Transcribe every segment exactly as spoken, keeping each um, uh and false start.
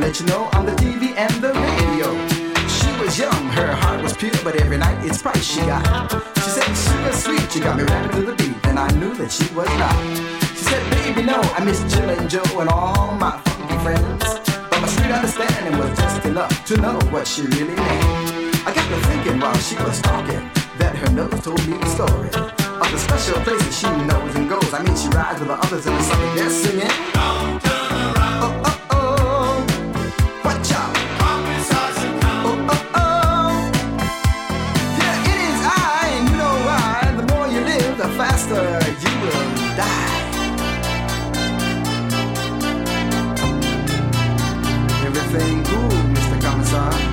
let you know on the T V and the radio. She was young, her heart was pure, but every night it's price she got. She said, sugar sweet, you got me rapping to the beat, and I knew that she was not. She said, baby, no, I miss Jill and Joe and all my funky friends, but my sweet understanding was just enough to know what she really meant. I got to thinking while she was talking that her nose told me the story of the special places she knows and goes. I mean, she rides with the others in the summer, they're singing. Don't turn around. Oh, oh, oh. Watch out. Oh, oh, oh. Yeah, it is I, and you know why. The more you live, the faster you will die. Everything cool, Mister Commissar.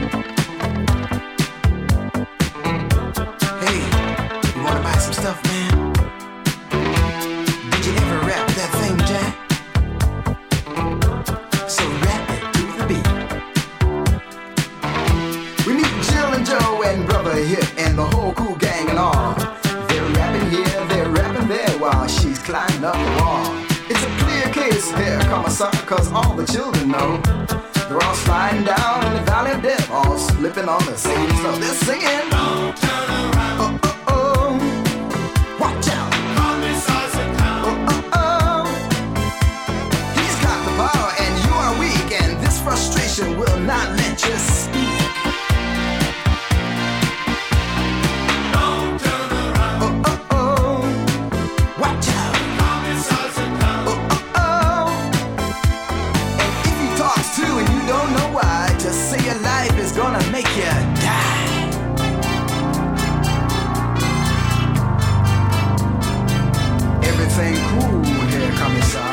Stuff, man. Did you ever rap that thing, Jack? So rap it to the beat. We meet Jill and Joe and Brother Hip and the whole cool gang and all. They're rapping here, they're rapping there while she's climbing up the wall. It's a clear case here, Commissar, cause all the children know they're all sliding down in the valley of death, all slipping on the same stuff. They're singing. Don't turn around. Oh, oh, oh. Watch out! Oh, oh, oh. He's got the power and you are weak, and this frustration will not let you speak. Don't turn around. Oh, oh, oh. Watch out! Oh, oh, oh. And if he talks too and you don't know why, just say your life is gonna make you die. Everything cool here, Commissar.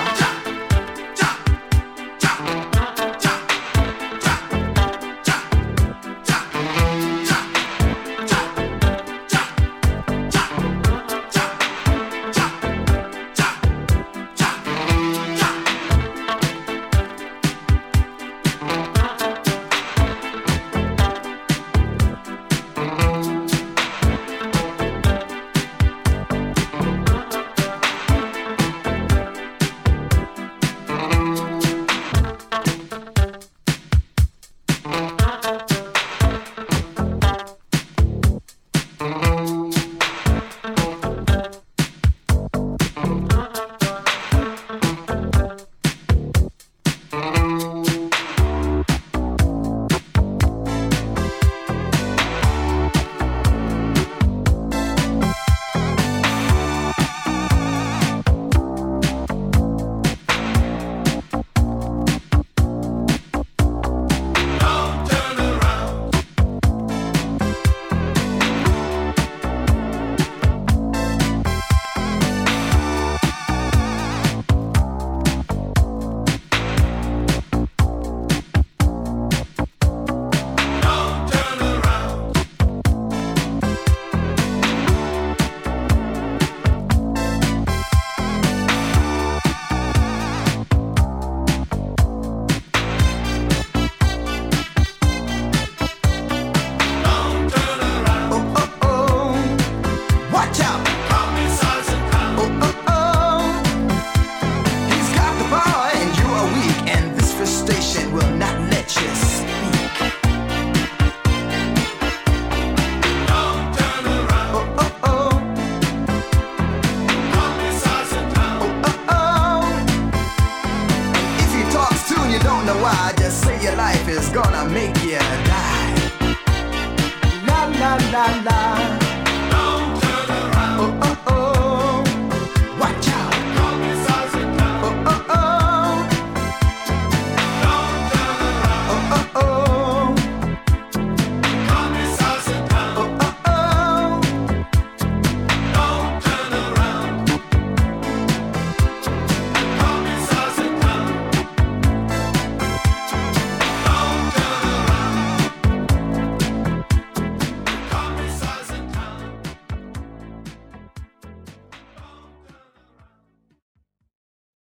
Why? Just say your life is gonna make you die. La la la la.